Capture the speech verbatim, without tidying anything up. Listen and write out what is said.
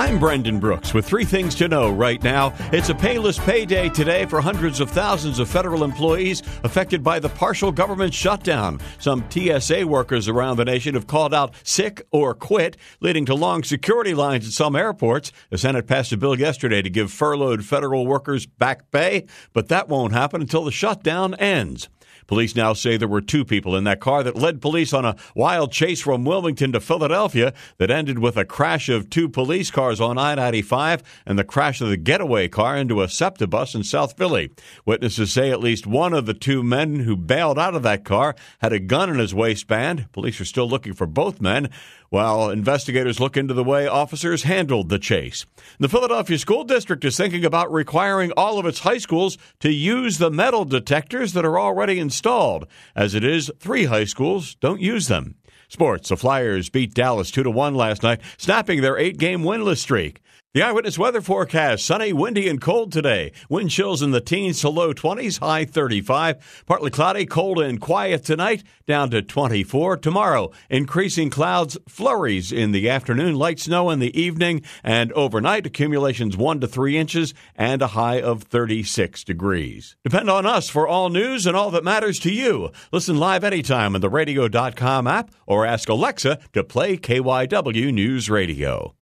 I'm Brendan Brooks with three things to know right now. It's a payless payday today for hundreds of thousands of federal employees affected by the partial government shutdown. Some T S A workers around the nation have called out sick or quit, leading to long security lines at some airports. The Senate passed a bill yesterday to give furloughed federal workers back pay, but that won't happen until the shutdown ends. Police now say there were two people in that car that led police on a wild chase from Wilmington to Philadelphia that ended with a crash of two police cars on I ninety-five and the crash of the getaway car into a SEPTA bus in South Philly. Witnesses say at least one of the two men who bailed out of that car had a gun in his waistband. Police are still looking for both men, while investigators look into the way officers handled the chase. The Philadelphia School District is thinking about requiring all of its high schools to use the metal detectors that are already installed. As it is, three high schools don't use them. Sports, the Flyers beat Dallas two to one last night, snapping their eight-game winless streak. The Eyewitness Weather forecast, sunny, windy, and cold today. Wind chills in the teens to low twenties, high thirty-five. Partly cloudy, cold and quiet tonight, down to twenty-four. Tomorrow, increasing clouds, flurries in the afternoon, light snow in the evening, and overnight, accumulations one to three inches and a high of thirty-six degrees. Depend on us for all news and all that matters to you. Listen live anytime on the radio dot com app or ask Alexa to play K Y W News Radio.